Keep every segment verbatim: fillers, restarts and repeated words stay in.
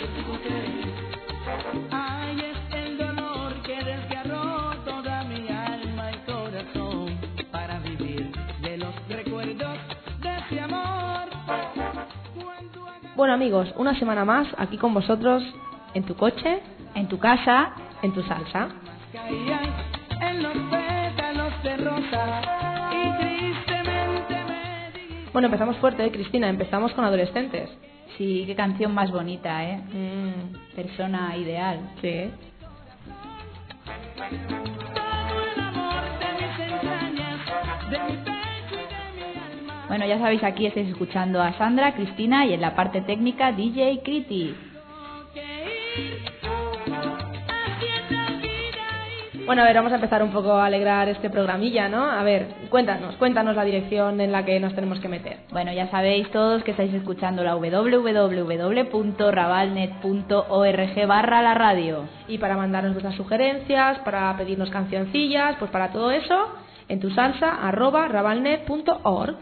Ay, es el dolor que desgarró toda mi alma y corazón para vivir de los recuerdos de ese amor. Bueno amigos, una semana más aquí con vosotros en tu coche, en tu casa, en tu salsa. En los pétalos de rosa y tristemente me di... Bueno, empezamos fuerte, ¿eh, Cristina? Empezamos con adolescentes. Sí, qué canción más bonita, ¿eh? Mm. Persona ideal. Sí. Bueno, ya sabéis, aquí estáis escuchando a Sandra, Cristina y en la parte técnica D J Criti. Bueno, a ver, vamos a empezar un poco a alegrar este programilla, ¿no? A ver, cuéntanos, cuéntanos la dirección en la que nos tenemos que meter. Bueno, ya sabéis todos que estáis escuchando la www punto rabalnet punto org barra la radio. Y para mandarnos vuestras sugerencias, para pedirnos cancioncillas, pues para todo eso, en tu salsa, arroba rabalnet punto org.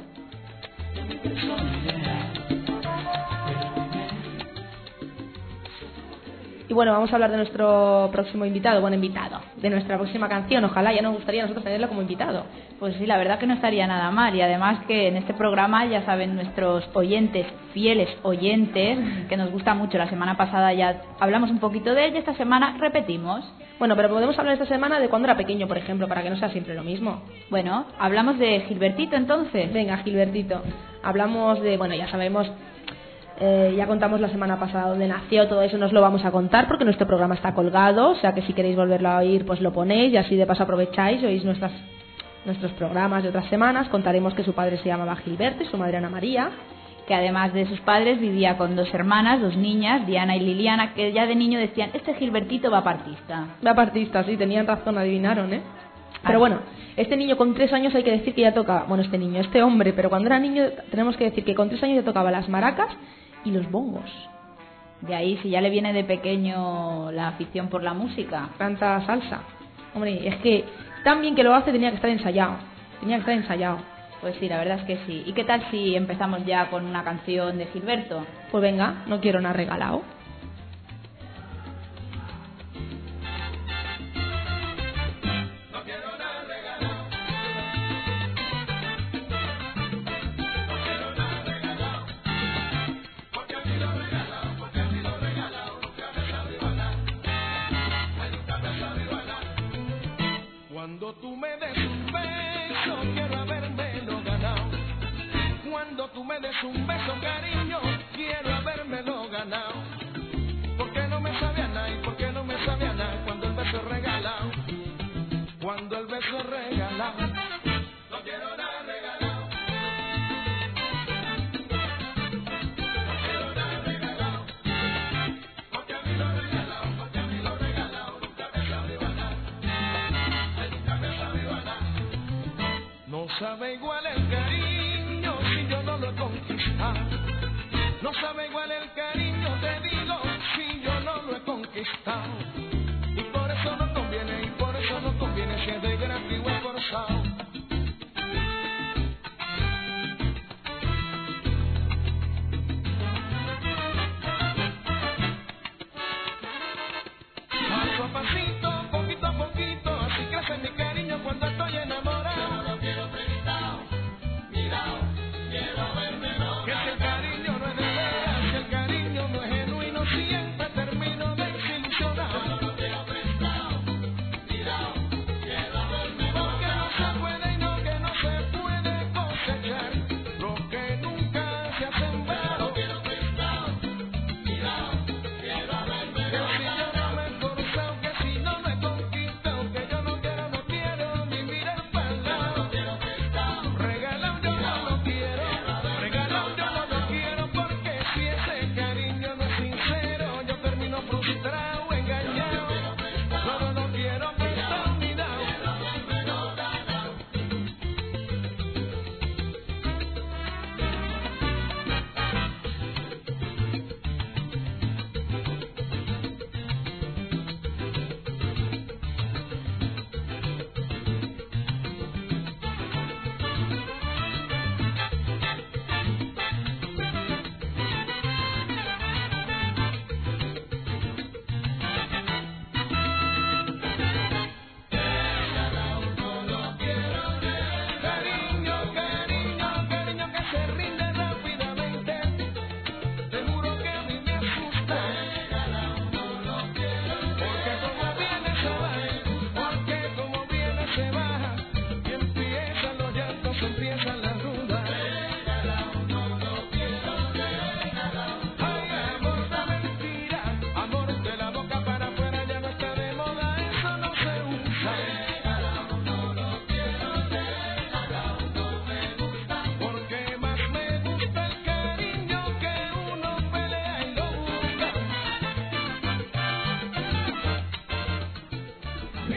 Y bueno, vamos a hablar de nuestro próximo invitado, bueno, invitado, de nuestra próxima canción. Ojalá, ya nos gustaría a nosotros tenerlo como invitado. Pues sí, la verdad que no estaría nada mal. Y además que en este programa, ya saben nuestros oyentes, fieles oyentes, que nos gusta mucho. La semana pasada ya hablamos un poquito de él y esta semana repetimos. Bueno, pero podemos hablar esta semana de cuando era pequeño, por ejemplo, para que no sea siempre lo mismo. Bueno, hablamos de Gilbertito entonces. Venga, Gilbertito. Hablamos de, bueno, ya sabemos... Eh, ya contamos la semana pasada dónde nació, todo eso nos lo vamos a contar porque nuestro programa está colgado, o sea que si queréis volverlo a oír pues lo ponéis y así de paso aprovecháis y oís nuestras, nuestros programas de otras semanas. Contaremos que su padre se llamaba Gilberto y su madre Ana María, que además de sus padres vivía con dos hermanas, dos niñas, Diana y Liliana, que ya de niño decían, este Gilbertito va partista. Va partista, sí, tenían razón, adivinaron, ¿eh? Pero bueno, este niño con tres años hay que decir que ya tocaba, bueno, este niño, este hombre, pero cuando era niño tenemos que decir que con tres años ya tocaba las maracas y los bongos. De ahí, si ya le viene de pequeño la afición por la música. Canta salsa. Hombre, es que tan bien que lo hace tenía que estar ensayado. Tenía que estar ensayado. Pues sí, la verdad es que sí. ¿Y qué tal si empezamos ya con una canción de Gilberto? Pues venga, no quiero nada regalado. Cuando tú me des un beso, quiero habérmelo ganado. Cuando tú me des un beso, cariño, quiero habérmelo ganado. Porque no me sabía nada y porque no me sabía nada cuando el beso es regalado. Cuando el beso es regalado, no quiero nada regalado. No quiero nada regalado. Porque a mí lo regalado, porque a mí lo regalado nunca me sabe ganar. No sabe igual el cariño si yo no lo he conquistado. No sabe igual el cariño, te digo, si yo no lo he conquistado. Y por eso no conviene, y por eso no conviene si es de gratis o es forzado. Paso a pasito, poquito a poquito, así crece mi cariño cuando estoy enamorado. Que si el cariño no es de veras, si el cariño no es genuino, siempre termino desilusionado.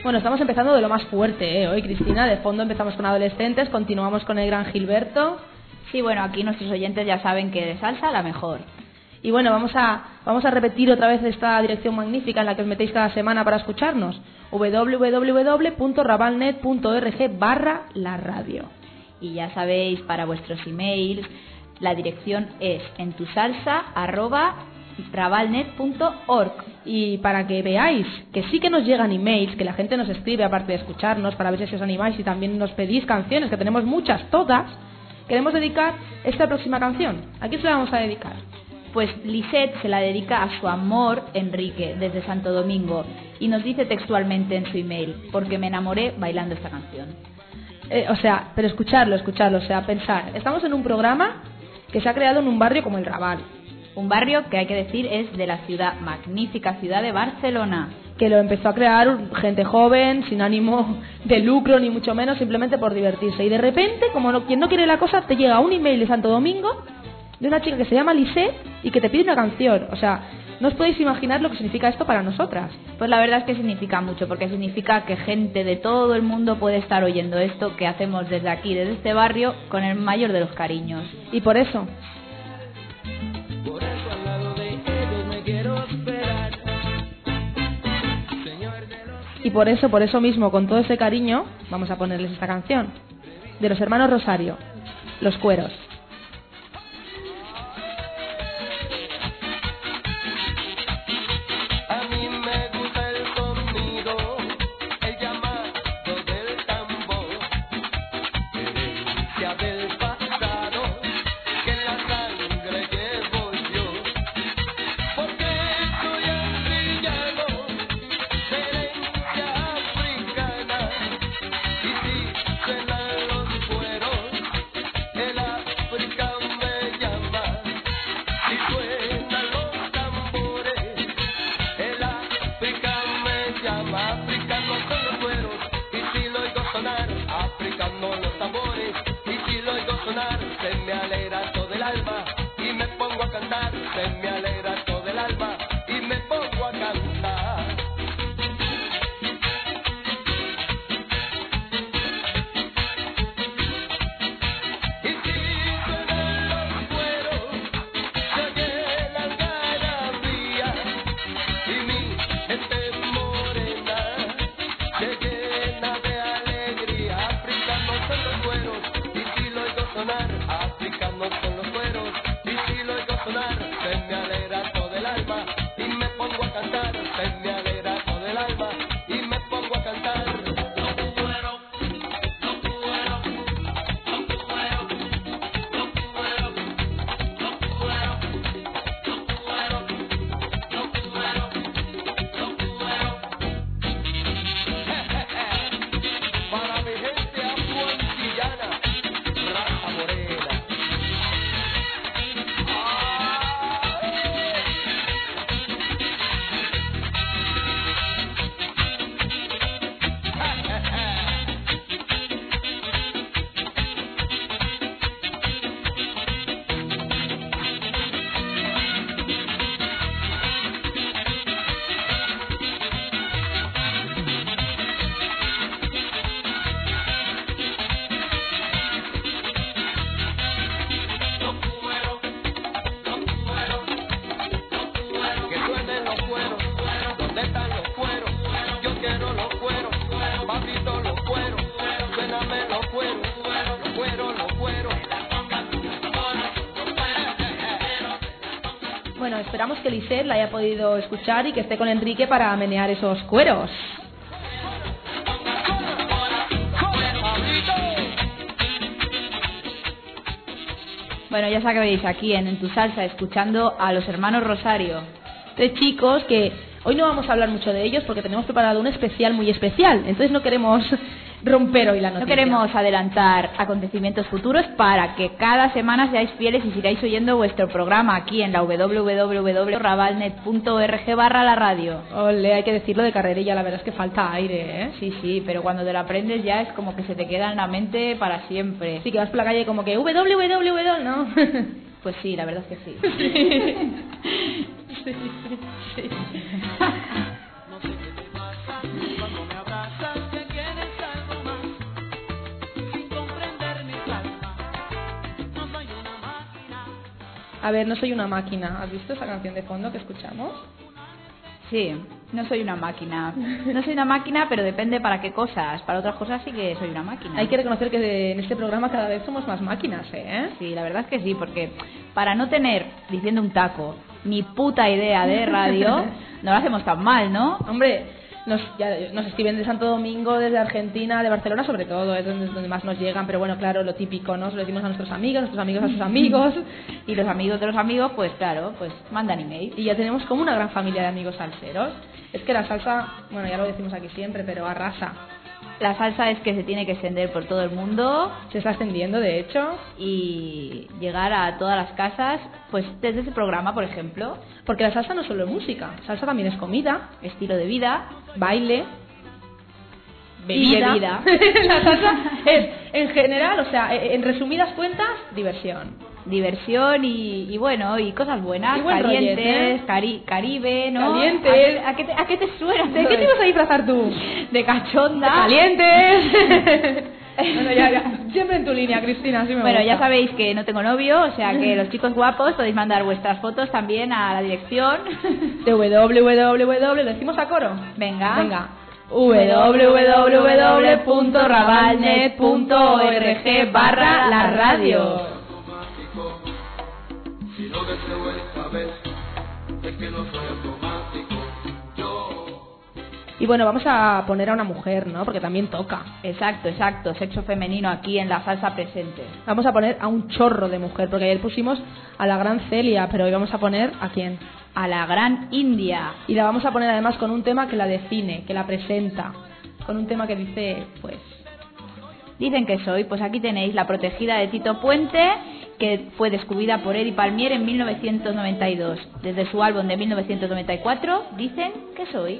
Bueno, estamos empezando de lo más fuerte, ¿eh? Hoy, Cristina, de fondo empezamos con adolescentes, continuamos con el gran Gilberto. Sí, bueno, aquí nuestros oyentes ya saben que de salsa la mejor. Y bueno, vamos a vamos a repetir otra vez esta dirección magnífica en la que os metéis cada semana para escucharnos. doble u doble u doble u punto rabalnet punto org barra la radio. Y ya sabéis, para vuestros emails, la dirección es entusalsa arroba rabalnet punto org. Y para que veáis que sí que nos llegan emails, que la gente nos escribe aparte de escucharnos, para ver si os animáis y también nos pedís canciones, que tenemos muchas, todas, queremos dedicar esta próxima canción. ¿A quién se la vamos a dedicar? Pues Lisette se la dedica a su amor Enrique, desde Santo Domingo, y nos dice textualmente en su email: porque me enamoré bailando esta canción. Eh, o sea, pero escucharlo, escucharlo, o sea, pensar. Estamos en un programa que se ha creado en un barrio como el Raval. Un barrio que, hay que decir, es de la ciudad, magnífica ciudad de Barcelona. Que lo empezó a crear gente joven, sin ánimo de lucro, ni mucho menos, simplemente por divertirse. Y de repente, como no, quien no quiere la cosa, te llega un email de Santo Domingo de una chica que se llama Lisette y que te pide una canción. O sea, no os podéis imaginar lo que significa esto para nosotras. Pues la verdad es que significa mucho, porque significa que gente de todo el mundo puede estar oyendo esto que hacemos desde aquí, desde este barrio, con el mayor de los cariños. Y por eso... Por eso al lado de ellos me quiero esperar. Señor de los... Y por eso, por eso mismo, con todo ese cariño, vamos a ponerles esta canción de los hermanos Rosario, Los Cueros. A mí me gusta el sonido, el llamado del tambor, herencia del pasado, que en la sangre llevo yo, porque soy africano, de herencia africana, y si suenan los cueros, el África me llama, si suenan los tambores, el África me llama. Africano son los cueros, y si lo oigo sonar, africano los tambores, y si lo oigo sonar, se me alegra todo el alma, y me pongo a cantar, se me alegra todo el alma, y me pongo a cantar. Y si suenan los cueros, se oye la algarabía, y mi gente morena se llena de alegría. Africanos son los cueros, y si lo oigo sonar, africanos son los cueros, y si lo oigo sonar, se me alegra todo el alma, y me pongo a cantar, se me alegra todo el alma, y me pongo a cantar. Para mi gente afroantillana, raza morena. Que suenen los cueros, ¿dónde están los cueros? Yo quiero los cueros, papito los cueros, suéname los cueros, los cueros, los cueros. Bueno, esperamos que Lisette la haya podido escuchar y que esté con Enrique para menear esos cueros. Bueno, ya sabéis, aquí en, en Tu Salsa, escuchando a los hermanos Rosario. Tres chicos que hoy no vamos a hablar mucho de ellos porque tenemos preparado un especial muy especial. Entonces no queremos romper hoy la noticia. No queremos adelantar acontecimientos futuros para que cada semana seáis fieles y sigáis oyendo vuestro programa aquí en la doble u doble u doble u punto rabalnet punto org barra la radio. Ole, hay que decirlo de carrerilla, la verdad es que falta aire, ¿eh? Sí, sí, pero cuando te lo aprendes ya es como que se te queda en la mente para siempre. Sí, que vas por la calle como que doble u doble u doble u, ¿no? Pues sí, la verdad es que sí. Sí, sí, sí. No sé qué te pasa cuando me abrazas. A ver, no soy una máquina. ¿Has visto esa canción de fondo que escuchamos? Sí, no soy una máquina. No soy una máquina, pero depende para qué cosas. Para otras cosas sí que soy una máquina. Hay que reconocer que en este programa cada vez somos más máquinas, ¿eh? Sí, la verdad es que sí, porque para no tener, diciendo un taco, ni puta idea de radio, no lo hacemos tan mal, ¿no? Hombre, nos, ya, nos escriben de Santo Domingo, desde Argentina, de Barcelona sobre todo, es donde, donde más nos llegan, pero bueno, claro, lo típico, ¿no? Se lo decimos a nuestros amigos, nuestros amigos a sus amigos, y los amigos de los amigos, pues claro, pues mandan email. Y ya tenemos como una gran familia de amigos salseros. Es que la salsa, bueno, ya lo decimos aquí siempre, pero arrasa. La salsa es que se tiene que extender por todo el mundo. Se está extendiendo, de hecho. Y llegar a todas las casas, pues desde ese programa, por ejemplo. Porque la salsa no solo es música, salsa también es comida, estilo de vida, baile, bebida. Y bebida. La salsa es, en general, o sea, en resumidas cuentas, diversión. Diversión y, y bueno, y cosas buenas, y buen calientes, rollete, ¿eh? cari Caribe, ¿no? Calientes. ¿A qué, a qué te, a qué te suena? ¿De qué te ibas a disfrazar tú? De cachonda. De calientes. Bueno, ya, ya, siempre en tu línea, Cristina, así me Bueno, gusta. Ya sabéis que no tengo novio, o sea que los chicos guapos podéis mandar vuestras fotos también a la dirección de www, ¿lo decimos a coro? Venga. Venga. www punto rabalnet punto org barra la radio. Si lo deseo esta vez, es que no soy automático. Yo. Y bueno, vamos a poner a una mujer, ¿no? Porque también toca. Exacto, exacto. Sexo femenino aquí en la salsa presente. Vamos a poner a un chorro de mujer, porque ayer pusimos a la gran Celia, pero hoy vamos a poner ¿a quién? A la gran India. Y la vamos a poner además con un tema que la define, que la presenta. Con un tema que dice, pues... Dicen que soy, pues aquí tenéis La protegida de Tito Puente, que fue descubierta por Eddie Palmier en mil novecientos noventa y dos. Desde su álbum de mil novecientos noventa y cuatro, Dicen que soy.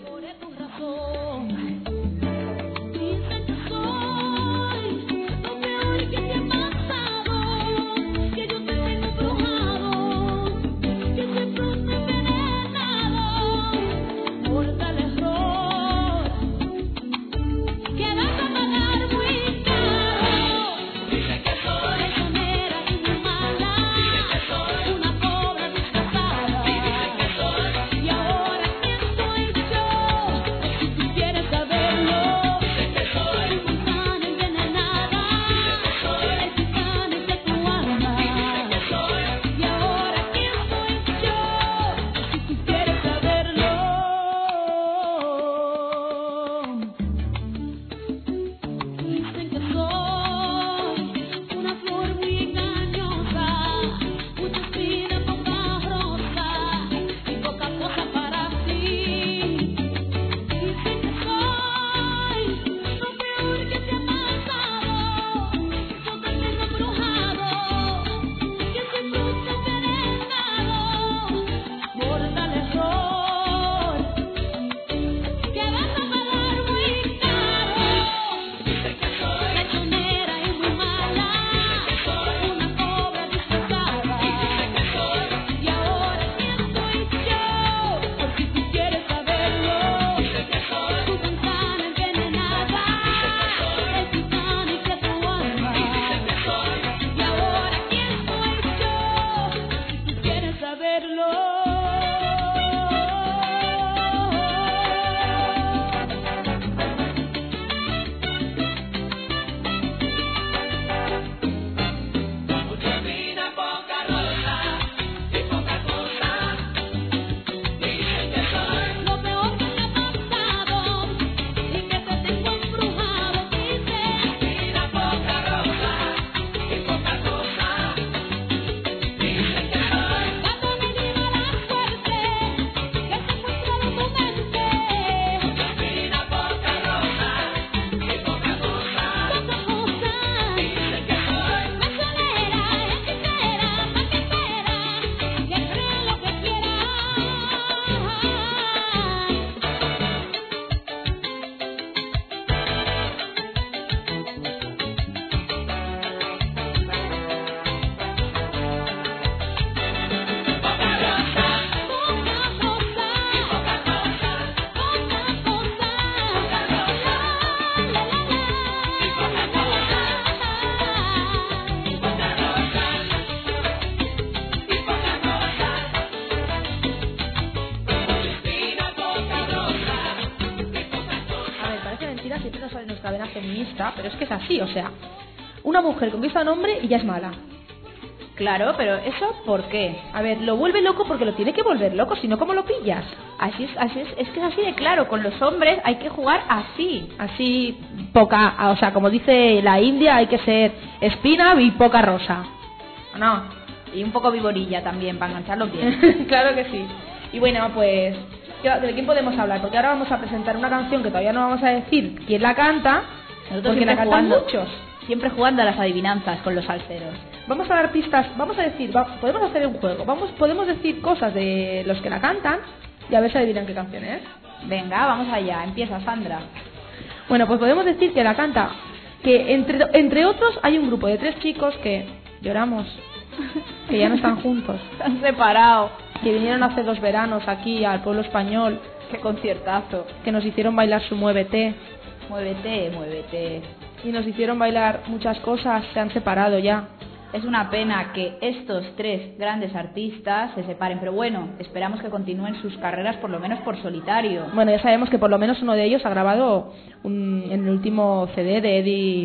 Quieres feminista, pero es que es así, o sea, una mujer conquista a un hombre y ya es mala. Claro, pero ¿eso por qué? A ver, lo vuelve loco porque lo tiene que volver loco, si no, ¿cómo lo pillas? Así es, así es, es que es así de claro, con los hombres hay que jugar así. Así, poca, o sea, como dice la India, hay que ser espina y poca rosa. No, y un poco viborilla también, para engancharlo bien. Claro que sí. Y bueno, pues, ¿de quién podemos hablar? Porque ahora vamos a presentar una canción que todavía no vamos a decir quién la canta, nosotros porque la cantan jugando, muchos. Siempre jugando a las adivinanzas con los salseros. Vamos a dar pistas, vamos a decir, va, podemos hacer un juego, vamos, podemos decir cosas de los que la cantan y a ver si adivinan qué canción es. Venga, vamos allá, empieza Sandra. Bueno, pues podemos decir que la canta, que entre, entre otros hay un grupo de tres chicos que lloramos, que ya no están juntos. Se han separado. Que vinieron hace dos veranos aquí al pueblo español. Qué conciertazo. Que nos hicieron bailar su Muévete. Muévete, muévete. Y nos hicieron bailar muchas cosas, se han separado ya. Es una pena que estos tres grandes artistas se separen, pero bueno, esperamos que continúen sus carreras por lo menos por solitario. Bueno, ya sabemos que por lo menos uno de ellos ha grabado un, en el último C D de Eddie,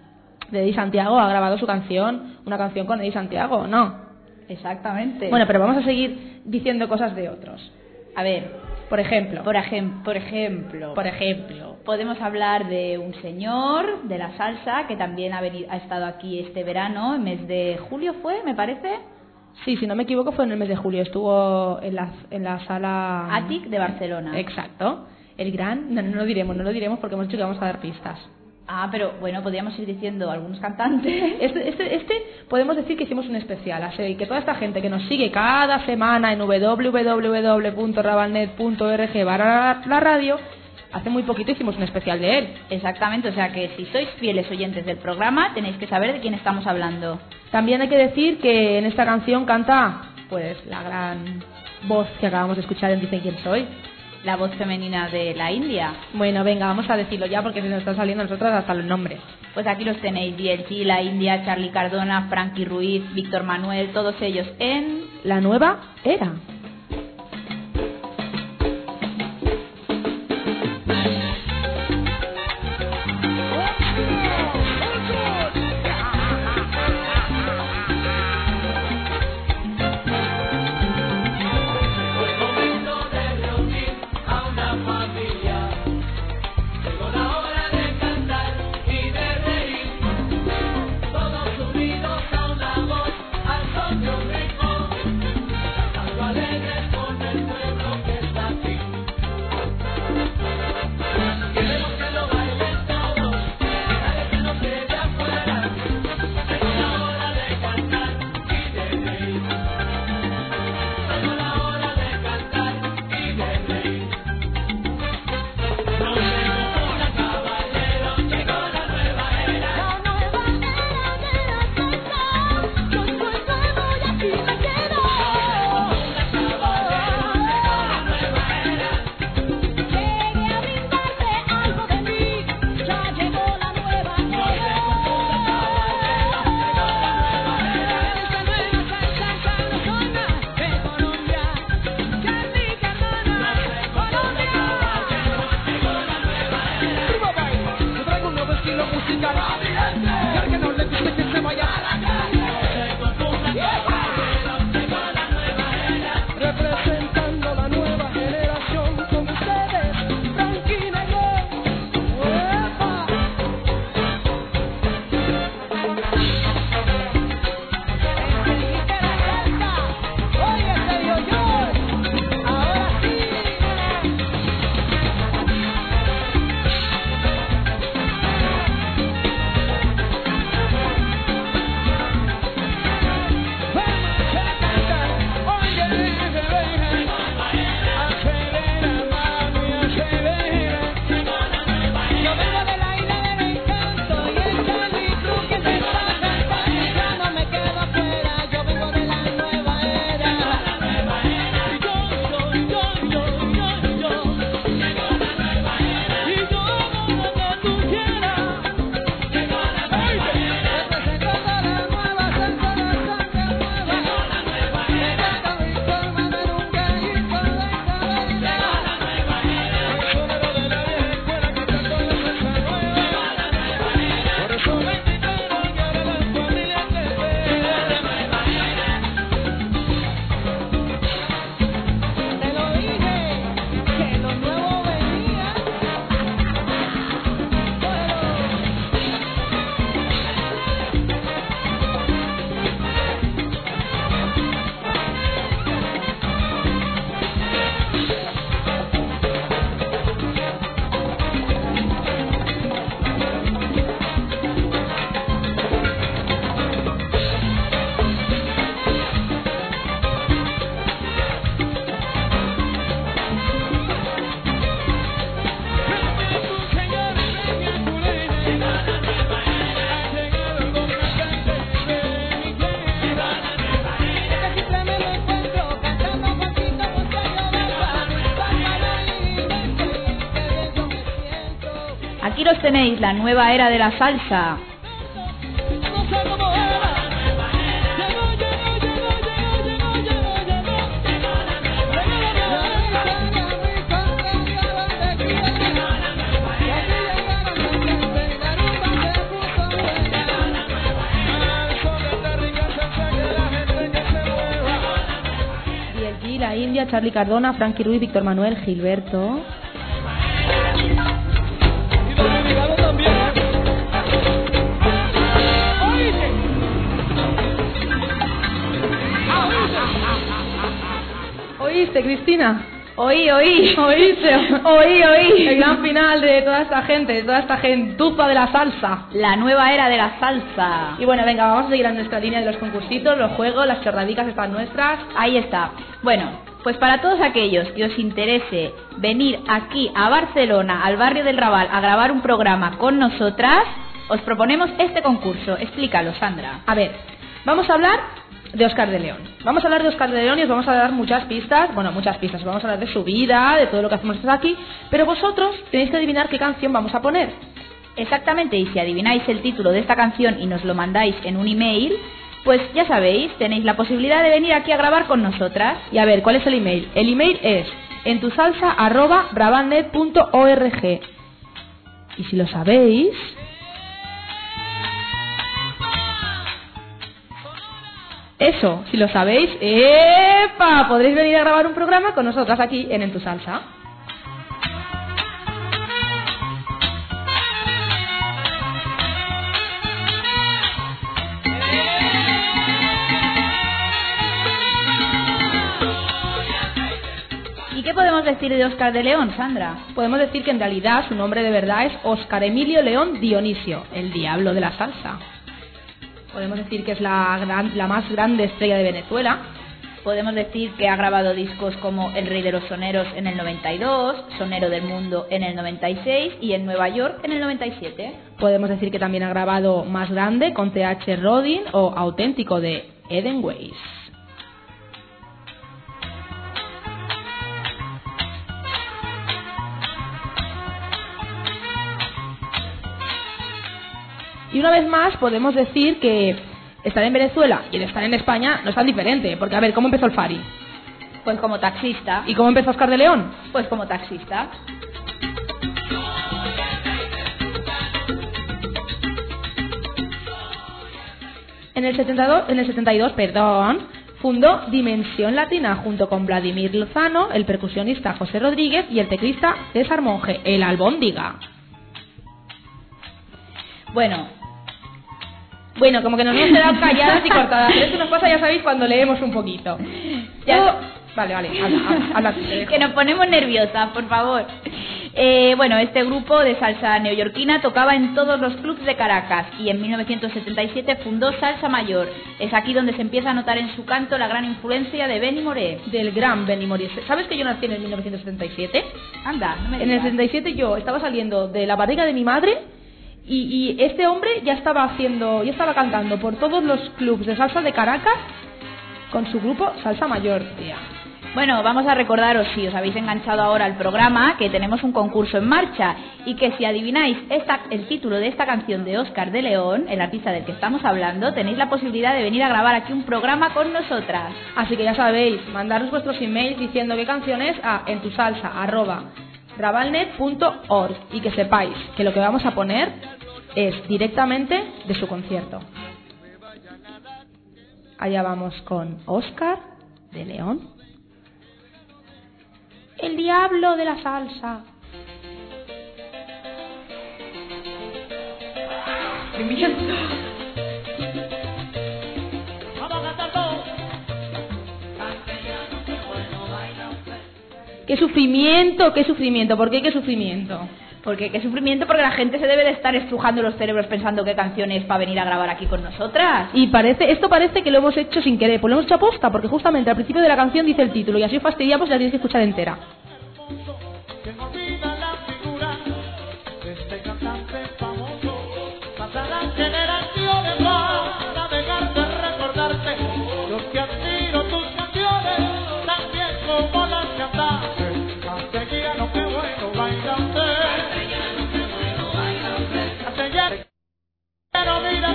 de Eddie Santiago, ha grabado su canción, una canción con Eddie Santiago, ¿no? Exactamente. Bueno, pero vamos a seguir diciendo cosas de otros. A ver, por ejemplo. Por, ejem por ejemplo. Por ejemplo. Podemos hablar de un señor de la salsa que también ha, venido, ha estado aquí este verano, en mes de julio fue, me parece. Sí, si no me equivoco fue en el mes de julio, estuvo en la, en la sala... Atic de Barcelona. Exacto. El gran... No, no lo diremos, no lo diremos porque hemos dicho que vamos a dar pistas. Ah, pero bueno, podríamos ir diciendo algunos cantantes. Este, este, este podemos decir que hicimos un especial, así que toda esta gente que nos sigue cada semana en w w w punto rabalnet punto org barra la radio, hace muy poquito hicimos un especial de él. Exactamente, o sea que si sois fieles oyentes del programa tenéis que saber de quién estamos hablando. También hay que decir que en esta canción canta pues la gran voz que acabamos de escuchar en Dicen quién soy. La voz femenina de la India. Bueno, venga, vamos a decirlo ya porque se nos están saliendo a nosotros hasta los nombres. Pues aquí los tenéis, D L G, la India, Charly Cardona, Frankie Ruiz, Víctor Manuel, todos ellos en... La Nueva Era. Todos unidos a una voz, al son de un ritmo, cantando alegre. aquí los tenéis, la nueva era de la salsa. La India, Charly Cardona, Frankie Ruiz, Víctor Manuel, Gilberto. ¿Oíste, Cristina? Oí, oí, oíste, oí, oí. El gran final de toda esta gente, de toda esta gentuza de la salsa. La nueva era de la salsa. Y bueno, venga, vamos a seguir a nuestra línea de los concursitos, los juegos, las chorradicas están nuestras. Ahí está. Bueno, pues para todos aquellos que os interese venir aquí a Barcelona, al barrio del Raval, a grabar un programa con nosotras, os proponemos este concurso. Explícalo, Sandra. A ver, vamos a hablar de Óscar de León. Vamos a hablar de Óscar de León y os vamos a dar muchas pistas, bueno, muchas pistas, vamos a hablar de su vida, de todo lo que hacemos aquí, pero vosotros tenéis que adivinar qué canción vamos a poner. Exactamente, y si adivináis el título de esta canción y nos lo mandáis en un email, pues ya sabéis, tenéis la posibilidad de venir aquí a grabar con nosotras. Y a ver, ¿cuál es el email? El email es entusalsa arroba bravalnet punto org. Y si lo sabéis... Eso, si lo sabéis, ¡epa! Podréis venir a grabar un programa con nosotras aquí en En Tu Salsa. ¿Y qué podemos decir de Óscar de León, Sandra? Podemos decir que en realidad su nombre de verdad es Óscar Emilio León Dionisio, el diablo de la salsa. Podemos decir que es la, gran, la más grande estrella de Venezuela. Podemos decir que ha grabado discos como El Rey de los Soneros en el noventa y dos, Sonero del Mundo en el noventa y seis y en Nueva York en el noventa y siete. Podemos decir que también ha grabado Más Grande con T H Rodin o Auténtico de Eden Weiss. Y una vez más podemos decir que estar en Venezuela y el estar en España no es tan diferente, porque a ver, ¿cómo empezó el Fari? Pues como taxista. ¿Y cómo empezó Óscar de León? Pues como taxista. En el setenta y dos, en el setenta y dos, perdón, fundó Dimensión Latina junto con Vladimir Lozano, el percusionista José Rodríguez y el teclista César Monge, el Albóndiga. Bueno... Bueno, como que nos hemos quedado calladas y cortadas. Pero esto nos pasa, ya sabéis, cuando leemos un poquito. Ya... Yo... Vale, vale, habla, habla, habla, te dejo. Que nos ponemos nerviosas, por favor. Eh, bueno, este grupo de salsa neoyorquina tocaba en todos los clubs de Caracas y en mil novecientos setenta y siete fundó Salsa Mayor. Es aquí donde se empieza a notar en su canto la gran influencia de Benny Moré. Del gran Benny Moré. ¿Sabes que yo nací en el mil novecientos setenta y siete? Anda, no me digas. En el setenta y siete yo estaba saliendo de la barriga de mi madre... Y, y este hombre ya estaba haciendo, ya estaba cantando por todos los clubs de salsa de Caracas con su grupo Salsa Mayor, tía. Bueno, vamos a recordaros, si os habéis enganchado ahora al programa, que tenemos un concurso en marcha y que si adivináis esta, el título de esta canción de Óscar de León, el artista del que estamos hablando, tenéis la posibilidad de venir a grabar aquí un programa con nosotras. Así que ya sabéis, mandaros vuestros emails diciendo qué canción es a entusalsa arroba bravalnet punto org y que sepáis que lo que vamos a poner es directamente de su concierto. Allá vamos con Óscar de León, el diablo de la salsa. ¡Qué sufrimiento, qué sufrimiento! ¿Por qué qué sufrimiento? Porque qué sufrimiento, porque la gente se debe de estar estrujando los cerebros pensando qué canciones para venir a grabar aquí con nosotras. Y parece, esto parece que lo hemos hecho sin querer, pues lo hemos hecho a posta, porque justamente al principio de la canción dice el título y así os fastidiamos y la tenéis que escuchar entera.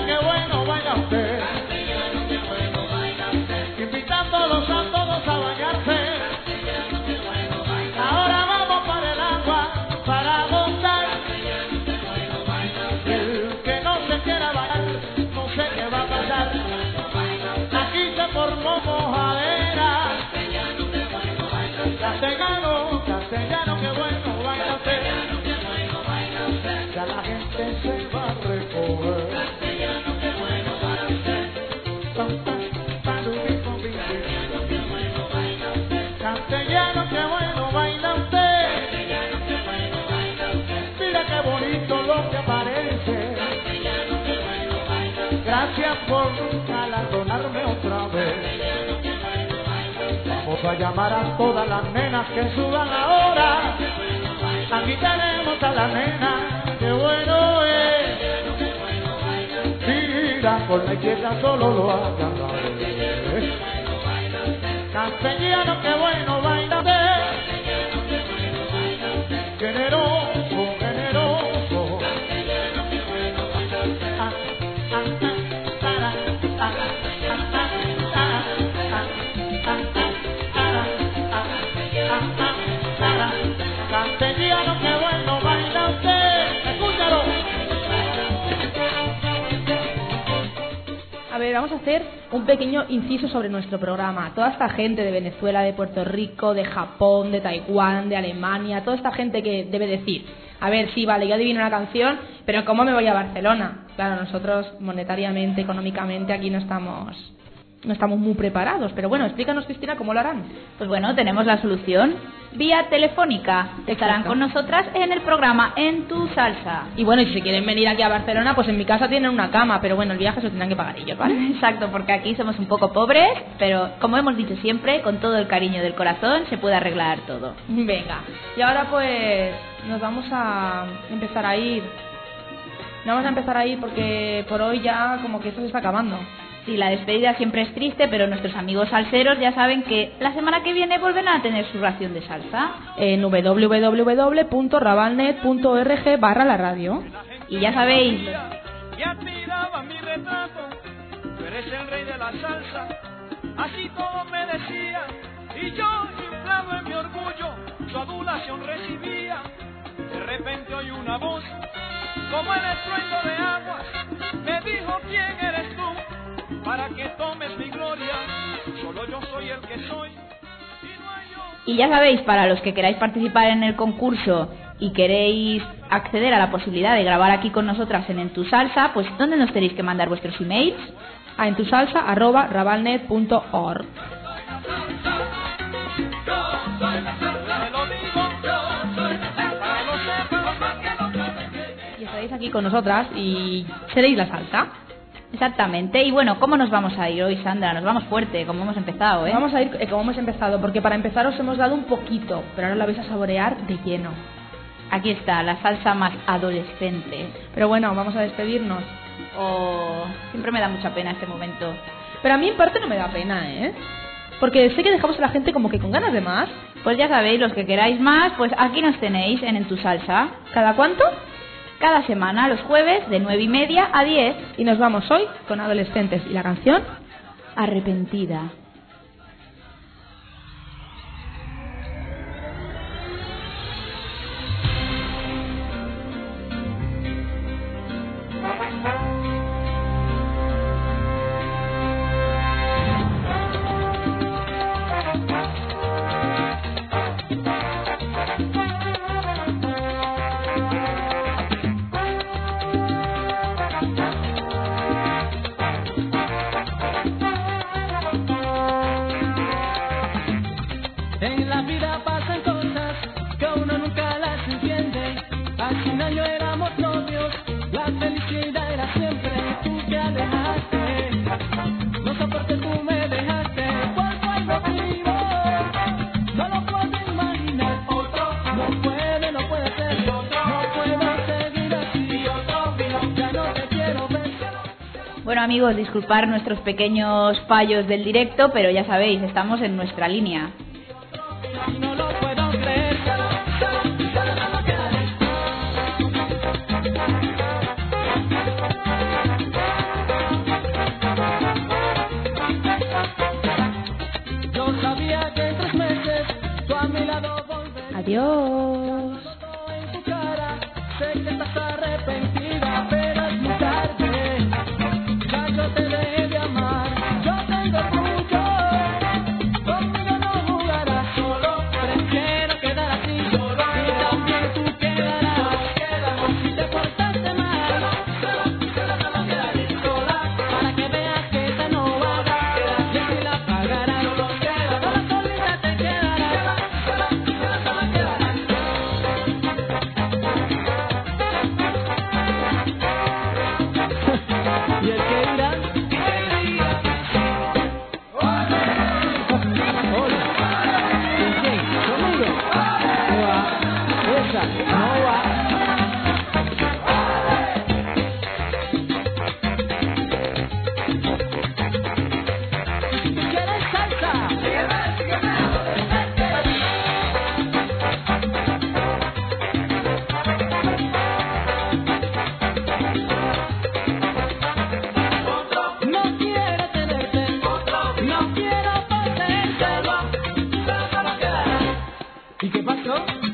qué bueno baila usted. Invitándolos a todos a bañarse. Ahora vamos para el agua para gozar. El que no se quiera bailar, no sé qué va a pasar. Aquí se formó mojadera. Castellano, castellano, qué bueno baila usted. Ya la gente se va a recoger. Castellano, qué bueno baila usted. Castellano, qué bueno baila usted. Mira qué bonito lo que parece. Gracias por galardonarme otra vez. Vamos a llamar a todas las nenas que suban ahora. Aquí tenemos a la nena, qué bueno es. Mira, con la izquierda solo lo agarra. Castellano, qué bueno baila usted. Generoso, generoso. Ah, ah, ah, ah, ah, Castellano, qué bueno baila usted. Escúchalo. A ver, vamos a hacer un pequeño inciso sobre nuestro programa. Toda esta gente de Venezuela, de Puerto Rico, de Japón, de Taiwán, de Alemania, toda esta gente que debe decir, a ver, sí, vale, yo adivino una canción, pero ¿cómo me voy a Barcelona? Claro, nosotros monetariamente, económicamente, aquí no estamos... no estamos muy preparados, pero bueno, explícanos, Cristina, ¿cómo lo harán? Pues bueno, tenemos la solución. Vía telefónica. Estarán con nosotras en el programa En Tu Salsa. Y bueno, y si se quieren venir aquí a Barcelona, pues en mi casa tienen una cama, pero bueno, el viaje se lo tendrán que pagar ellos, ¿vale? Exacto, porque aquí somos un poco pobres, pero como hemos dicho siempre, con todo el cariño del corazón se puede arreglar todo. Venga, y ahora pues nos vamos a empezar a ir. Nos vamos a empezar a ir porque por hoy ya como que esto se está acabando. Sí, la despedida siempre es triste, pero nuestros amigos salseros ya saben que la semana que viene volverán a tener su ración de salsa. En w w w punto rabalnet punto org barra la radio. Y ya sabéis... Y admiraba mi retrato, tú eres el rey de la salsa, así todo me decía, y yo, inflado en mi orgullo, su adulación recibía. De repente oí una voz, como el estruendo de aguas, me dijo, ¿quién eres tú? Para que tomes mi gloria, solo yo soy el que soy. Y, no hay otro. Y ya sabéis, para los que queráis participar en el concurso y queréis acceder a la posibilidad de grabar aquí con nosotras en En Tu Salsa, pues ¿dónde nos tenéis que mandar vuestros emails? A entusalsa arroba rabalnet punto org. Y estaréis aquí con nosotras y seréis la salsa. Exactamente. Y bueno, ¿cómo nos vamos a ir hoy, Sandra? Nos vamos fuerte, como hemos empezado, ¿eh? Vamos a ir eh, como hemos empezado, porque para empezar os hemos dado un poquito, pero ahora la vais a saborear de lleno. Aquí está, la salsa más adolescente. Pero bueno, vamos a despedirnos. Oh, siempre me da mucha pena este momento. Pero a mí en parte no me da pena, ¿eh? Porque sé que dejamos a la gente como que con ganas de más. Pues ya sabéis, los que queráis más, pues aquí nos tenéis en En Tu Salsa. ¿Cada cuánto? Cada semana, los jueves, de nueve y media a diez. Y nos vamos hoy con Adolescentes y la canción Arrepentida. En la vida pasan cosas que uno nunca las entiende. Hace un año éramos novios, la felicidad era siempre. Tú te alejaste, no sé por qué tú me dejaste. ¿Cuál fue el motivo? No lo puedo imaginar. Otro no puede, no puede ser. No puedo seguir así. Ya no te quiero ver. Bueno, amigos, disculpar nuestros pequeños fallos del directo, pero ya sabéis, estamos en nuestra línea. No lo puedo creer. Sabía que en tres meses tú a mi lado volverías. Adiós. En tu cara, sé que estás arrepentida, pero es muy tarde. Ya yo te dejé de amar. Yo tengo mucho. Conmigo no jugarás solo. Prefiero quedar así. Solo. Y también tú quedarás. Si te portaste mal, para que veas que esta no va. Y así la pagarás. Solo solita te quedarás. Y el que irá, hola, ¿con quién? ¿Conmigo? No va, esa, no va. ¿Quieres salsa? No quiero tenerte, no quiero perdértelo. ¿Y qué pasó?